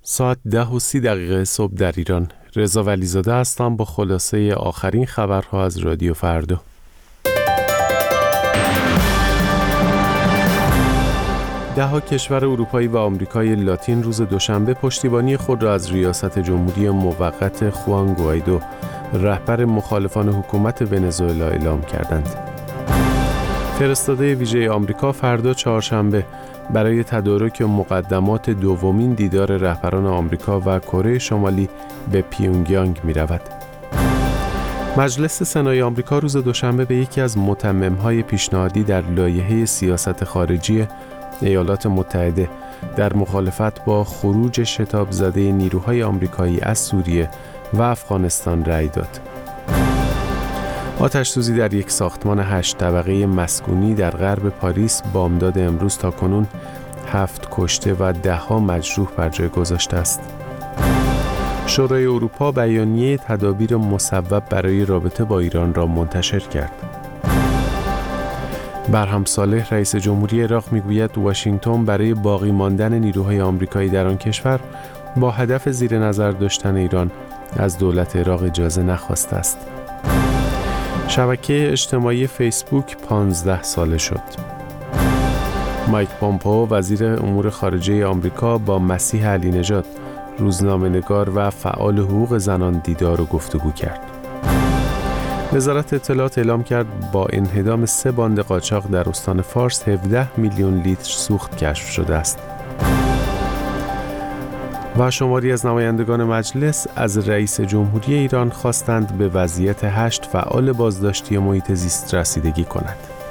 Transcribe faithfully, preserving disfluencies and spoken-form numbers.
ساعت ده و سی دقیقه صبح در ایران. رضا ولیزاده هستم با خلاصه آخرین خبرها از رادیو فردا. ده ها کشور اروپایی و آمریکای لاتین روز دوشنبه پشتیبانی خود را از ریاست جمهوری موقت خوان گوایدو، رهبر مخالفان حکومت ونزوئلا، اعلام کردند. فرستاده ویژه آمریکا فردا چهارشنبه برای تدارک مقدمات دومین دیدار رهبران آمریکا و کره شمالی به پیونگیانگ می رود. مجلس سنای آمریکا روز دوشنبه به یکی از متمم‌های پیشنهادی در لایحه سیاست خارجی ایالات متحده در مخالفت با خروج شتاب زده نیروهای آمریکایی از سوریه و افغانستان رأی داد. آتش‌سوزی در یک ساختمان هشت طبقه مسکونی در غرب پاریس بامداد امروز تاکنون هفت کشته و ده ها مجروح بر جای گذاشته است. شورای اروپا بیانیه تدابیر مصوب برای رابطه با ایران را منتشر کرد. برهم صالح رئیس جمهوری عراق میگوید واشنگتن برای باقی ماندن نیروهای آمریکایی در آن کشور با هدف زیر نظر داشتن ایران از دولت عراق اجازه نخواسته است. شبکه اجتماعی فیسبوک پانزده ساله شد. مایک پومپئو وزیر امور خارجه آمریکا با مسیح علی نژاد، روزنامه‌نگار و فعال حقوق زنان دیدار و گفتگو کرد. وزارت اطلاعات اعلام کرد با انهدام سه باند قاچاق در استان فارس هفده میلیون لیتر سوخت کشف شده است. و شماری از نمایندگان مجلس از رئیس جمهوری ایران خواستند به وضعیت هشت فعال بازداشتی محیط زیست رسیدگی کند.